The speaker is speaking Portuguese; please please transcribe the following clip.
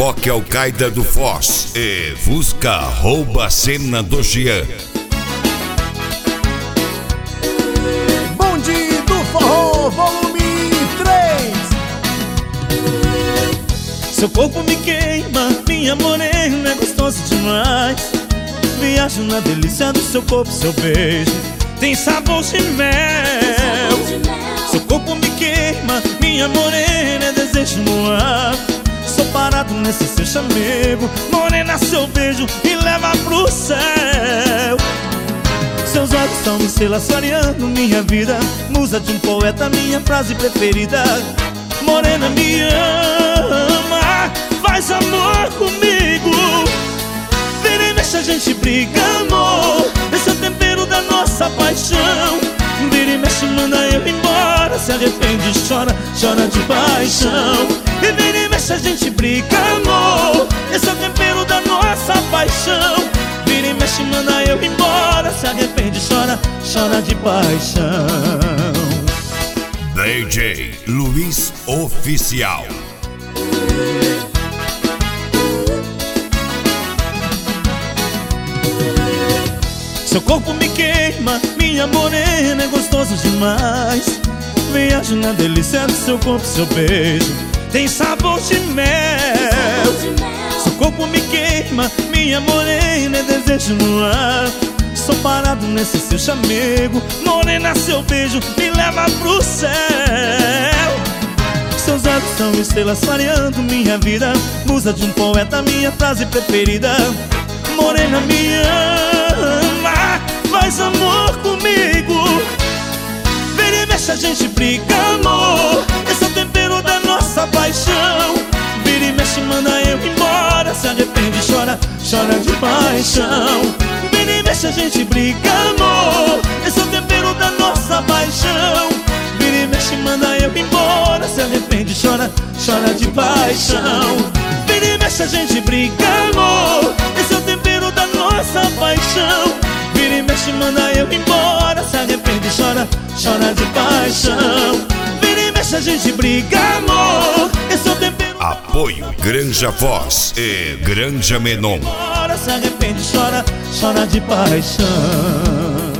Reboque Al-Qaeda do Foz e Fusca rouba a cena do Jean. Bonde do Forró, volume 3. Seu corpo me queima, minha morena é gostoso demais. Viajo na delícia do seu corpo, seu beijo tem sabor de mel. Seu corpo me queima, minha morena é desejo no ar. Sou parado nesse seu chamego, morena, seu beijo me leva pro céu. Seus olhos estão me selaçareando minha vida, musa de um poeta, minha frase preferida. Morena, me ama, faz amor comigo. Vira e mexe, a gente briga, amor, esse é o tempero da nossa paixão. Vira e mexe, manda eu embora, se arrepende, chora, chora de paixão. E vira e mexe, a gente briga, amor, esse é o tempero da nossa paixão. Vira e mexe, manda eu embora, se arrepende, chora, chora de paixão. DJ Luiz Oficial. Seu corpo me queima, minha morena é gostoso demais. Viajo na delícia do seu corpo, seu beijo tem sabor de mel. Seu corpo me queima, minha morena é desejo no ar. Sou parado nesse seu chamego, morena, seu beijo me leva pro céu. Seus olhos são estrelas clareando minha vida, musa de um poeta, minha frase preferida. Morena, me ama, faz amor comigo. Vira e mexe, a gente briga, amor, esse é o tempero da nossa paixão. Vira e mexe, manda eu embora, se arrepende, chora, chora de paixão. Vira e mexe, a gente briga, amor, esse é o tempero da nossa paixão. Vira e mexe, manda eu embora, se arrepende, chora, chora de paixão. Vira e mexe, a gente briga, amor, esse é o tempero da nossa paixão. Vira e mexe, manda eu embora, se arrepende, chora, chora de paixão. Vira e mexe, a gente briga, amor, esse é o tempero. Apoio Granja Foz e Granja Menon. Se arrepende, chora, chora de paixão.